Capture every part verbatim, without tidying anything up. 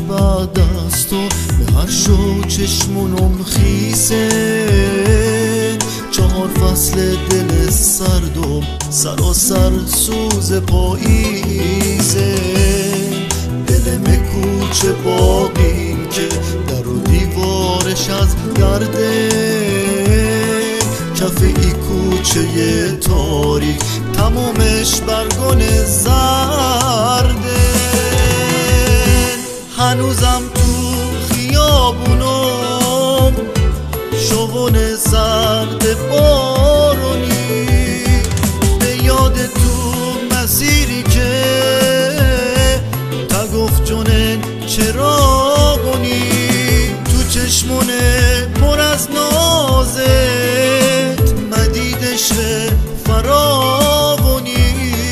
بعد از تو به هر شو چشمونم خیسه، چهار فصل دل سردم سراسر سوز پاییزه. دل مکوچه باقیم که در و دیوارش از گرده، کف ای کوچه تاریک تمومش برگون زرده. هنوزم تو خیابونم شوون سرد بارونی، به یاد تو مسیری که تا گفت جونن چراغونی، تو چشمونه پر از نازت مدیدش فراغونی،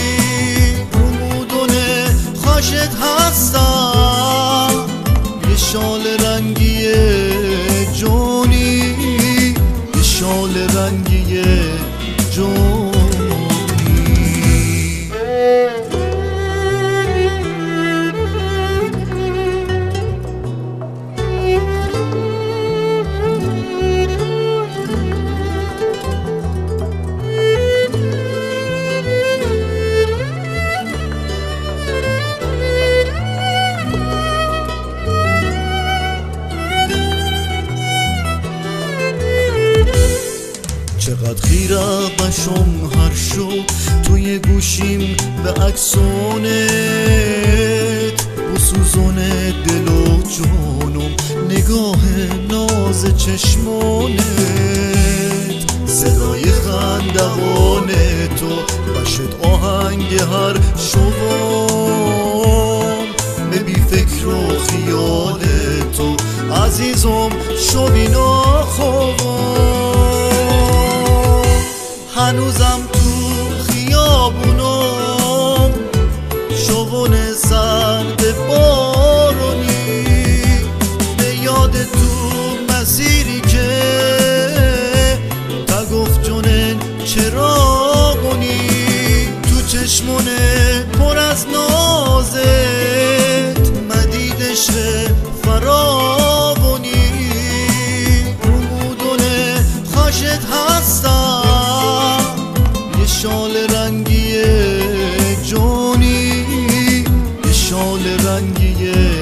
رمودونه خوشت هستم یه شال رنگی جونی، یه شال رنگی جونی. چقدر خیره بشم هر شو توی گوشیم به عکسونت، بسوزونه دل و جانم نگاه ناز چشمونت، صدای خندقان تو بشت آهنگ هر شوام، به بی فکر و خیال تو عزیزم شوی ناخوام. هنوزم تو خیابونم شوون سرد بارونی، به یاد تو مسیری که تا گفت جونن چراغونی، تو چشمونه پر از نازت مدیدش فراغونی، رمودونه خوشت هستم یه شال رنگی جونی، یه شال رنگی